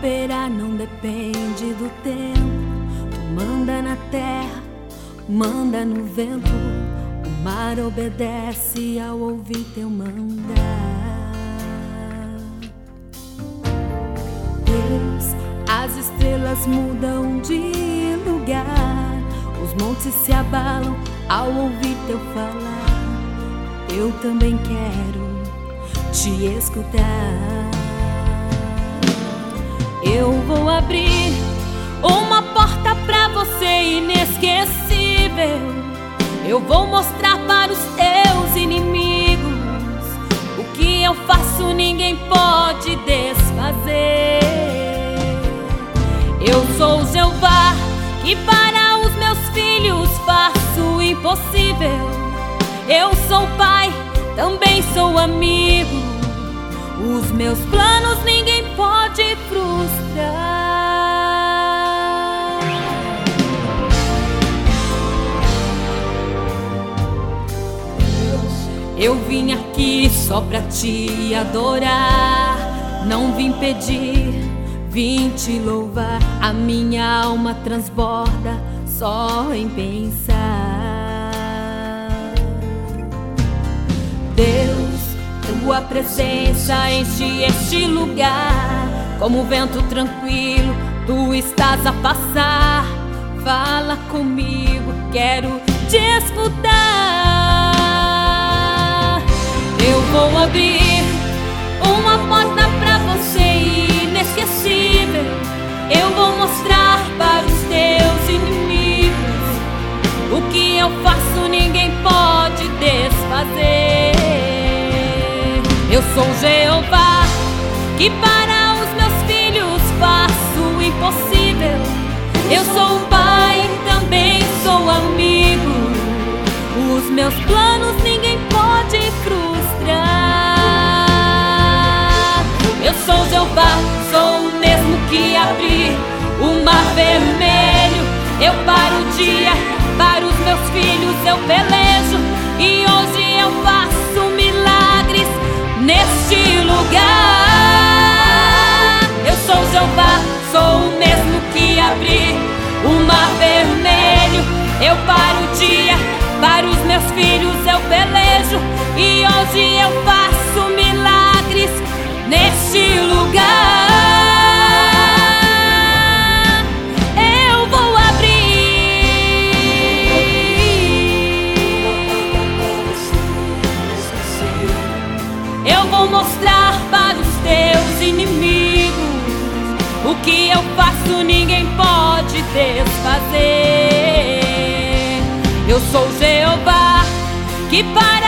operar não depende do tempo. Tu manda na terra, manda no vento. O mar obedece ao ouvir teu mandar. Deus, as estrelas mudam de lugar. Os montes se abalam ao ouvir teu falar. Eu também quero te escutar. Eu vou abrir uma porta pra você inesquecível. Eu vou mostrar para os teus inimigos. O que eu faço ninguém pode desfazer. Eu sou Jeová, que para os meus filhos faço o impossível. Eu sou pai, também sou amigo. Os meus planos ninguém pode frustrar. Eu vim aqui só pra te adorar. Não vim pedir, vim te louvar. A minha alma transborda só em pensar. Deus, tua presença enche este lugar. Como vento tranquilo, tu estás a passar. Fala comigo, quero te escutar. Eu vou abrir uma porta pra você inesquecível. Eu vou mostrar para os teus inimigos. O que eu faço ninguém pode desfazer. Eu sou Jeová, que para os meus filhos faço o impossível. Eu sou pai, também sou amigo. Os meus planos ninguém pode frustrar. Eu sou Jeová, sou o mesmo que abri o mar vermelho. Eu paro o dia, para os meus filhos eu pelejo. E hoje eu faço milagres neste lugar. Eu sou Jeová, sou o mesmo que abri o mar vermelho. Eu paro o dia, para os meus filhos eu pelejo. E hoje eu faço milagres neste lugar. Eu vou abrir. Eu vou mostrar para os teus inimigos. O que eu faço ninguém pode desfazer. Eu sou Jeová, que para